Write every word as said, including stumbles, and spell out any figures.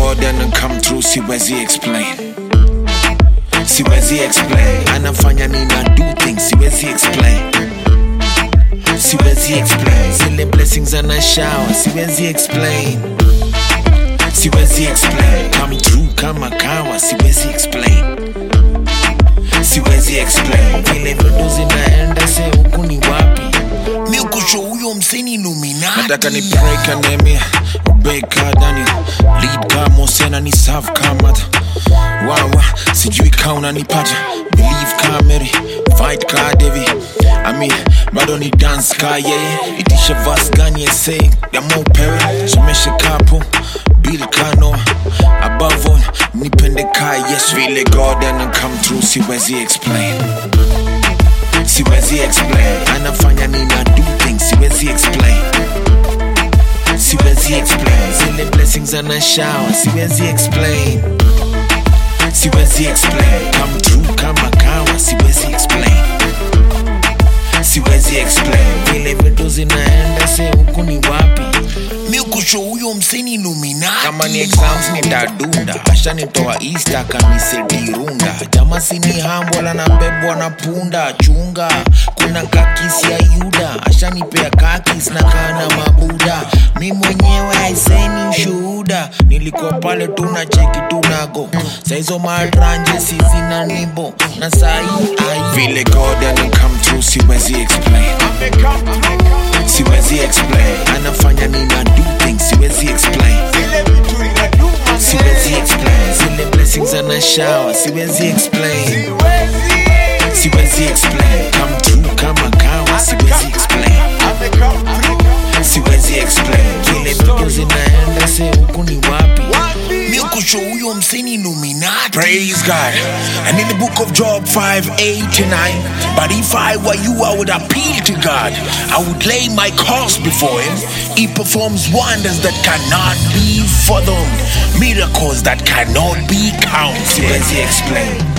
God and come through, siwezi explain. Siwezi explain. Anafanya nina do things, siwezi explain. Siwezi explain. Zile blessings ana shower, siwezi explain. Siwezi explain. Come through kama kawa, siwezi explain. Siwezi explain. Vile vitu zinaenda se huku ni wapi? Mi ukusho huyo mseni Illuminati. Nataka ni pray kanemia, obey ka Daniel, lead ka Mose na ni serve ka Martha. Wawa, sijui ka unanipata, believe ka Mary, fight ka David. I mean, bado ni dance ka yeye, itisha verse gani essay ya Mo Perry, someshe kapo Bill Kano. Above all, nipende ka yes, vile God and come through, siwezi explain. Siwezi explain. Anafanya nina do things, siwezi explain. Siwezi explain. Zile blessings ana shower, siwezi explain. Siwezi explain. Come through kama kawa, siwezi explain. Siwezi explain. Vile vitu zinaenda se huku ni wapi? Mi ukusho huyo mseni Illuminati. Kama ni exams nitadunda, asha nitoa Easter kanisedirunda. Jama sini hambola na bebwa na punda. Chunga, kuna kakisi ya Yuda, asha nipea kakis na kana mabuda. Mi mwenyewe haiseni ushuhuda, nilikuwa pale tuna cheki tunago. Saizo matranje sisi na nibo, na sahi ai vile God and come through, siwezi explain. Siwezi explain. Anafanya nina do things, siwezi explain. Siwezi explain. Zile blessings ana shower, siwezi explain. Siwezi explain. Come through kama kawa, siwezi explain. Siwezi explain. Vile vitu zinaenda se huku ni wapi? Mi ukusho huyo mseni Illuminati. Praise God. And in the book of Job five, eight to nine, but if I were you, I would appeal to God. I would lay my cause before him. He performs wonders that cannot be fathomed, miracles that cannot be counted. Siwezi explain.